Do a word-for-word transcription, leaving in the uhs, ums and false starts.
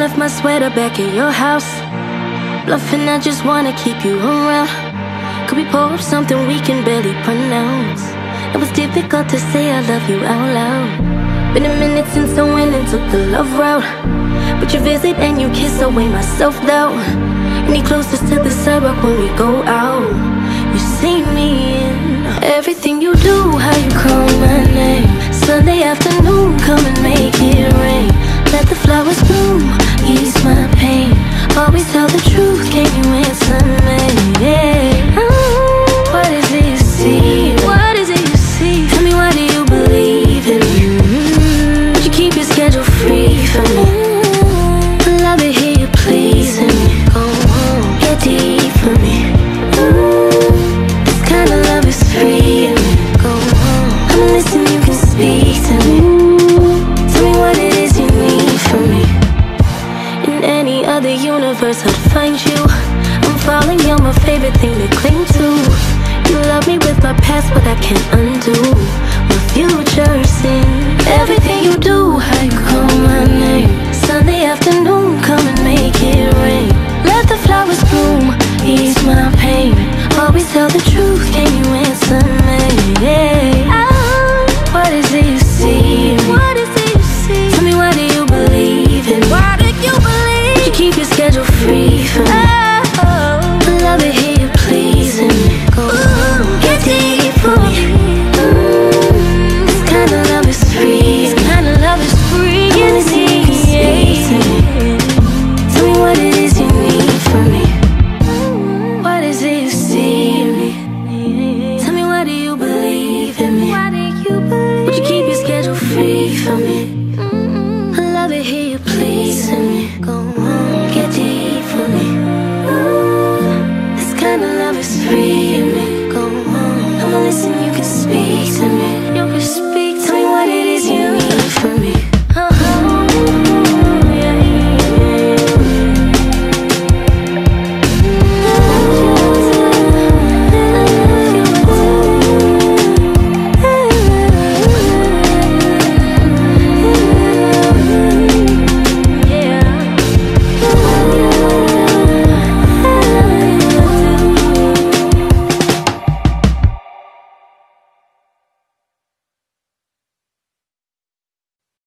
left my sweater back at your house. Bluffing, I just wanna keep you around. Could we pour up something we can barely pronounce? It was difficult to say I love you out loud. Been a minute since I went and took the love route, but you visit and you kiss away my self-doubt. Any closest to the sidewalk when we go out, you see me in everything you do, how you call my name. Sunday afternoon, come and make it rain. Let the flowers bloom, ease my pain. Always tell the truth, can you answer me? Yeah. Oh, what is it you see? What is it you see? Tell me, why do you believe in me? Mm-hmm. Would you keep your schedule free for me? Mm-hmm. Love it, hear you pleasing me. Go on, get deep for me. Mm-hmm. This kind of love is free in me. Go on, I'm listening, you can speak to me. Mm-hmm. Tell me what it is you need from me. In any other universe I'd find you. I'm falling, you're my favorite thing to cling to. You love me with my past, but I can't undo my future sin. Everything you do, how you call my name. Sunday afternoon, come and make